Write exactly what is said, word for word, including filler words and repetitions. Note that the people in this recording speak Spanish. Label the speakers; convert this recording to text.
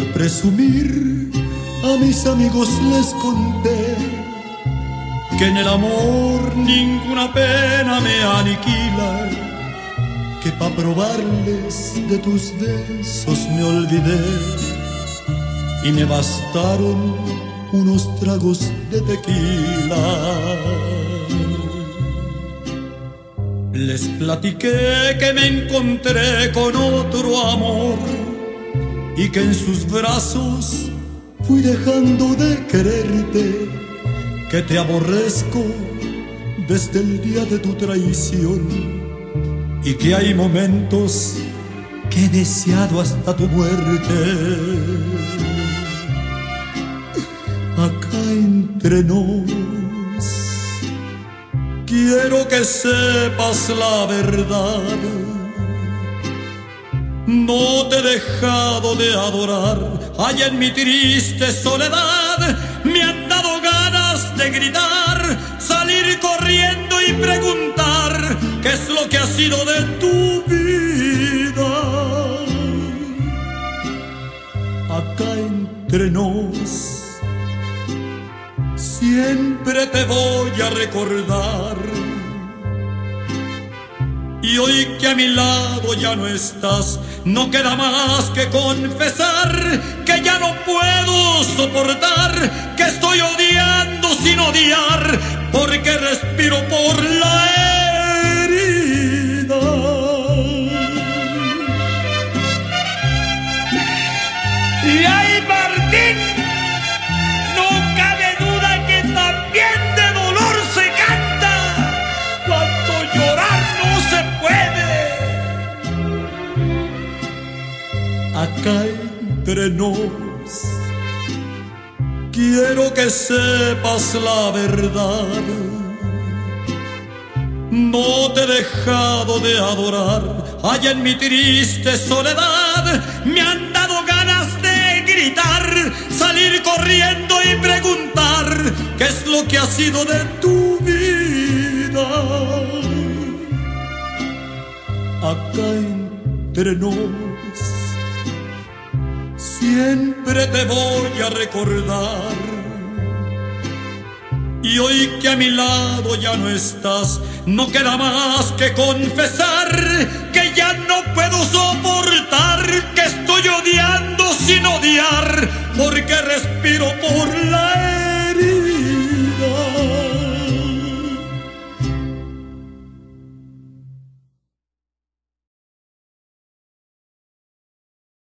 Speaker 1: presumir, a mis amigos les conté que en el amor ninguna pena me aniquila, que pa' probarles de tus besos me olvidé y me bastaron unos tragos de tequila. Les platiqué que me encontré con otro amor y que en sus brazos fui dejando de quererte, que te aborrezco desde el día de tu traición y que hay momentos que he deseado hasta tu muerte. Acá entre nos, quiero que sepas la verdad. No te he dejado de adorar, allá en mi triste soledad me han dado ganas de gritar, salir corriendo y preguntar qué es lo que ha sido de tu vida. Acá entre nos, siempre te voy a recordar. Y hoy que a mi lado ya no estás, no queda más que confesar que ya no puedo soportar, que estoy odiando sin odiar, porque respiro por la herida.
Speaker 2: Y ay, Martín, no cabe duda que también de dolor se canta cuando llorar no se puede.
Speaker 1: Acá entre nos, quiero que sepas la verdad. No te he dejado de adorar, allá en mi triste soledad me han dado ganas de gritar, salir corriendo y preguntar qué es lo que ha sido de tu vida. Acá entre nos, siempre te voy a recordar. Y hoy que a mi lado ya no estás, no queda más que confesar que ya no puedo soportar, que estoy odiando sin odiar, porque respiro por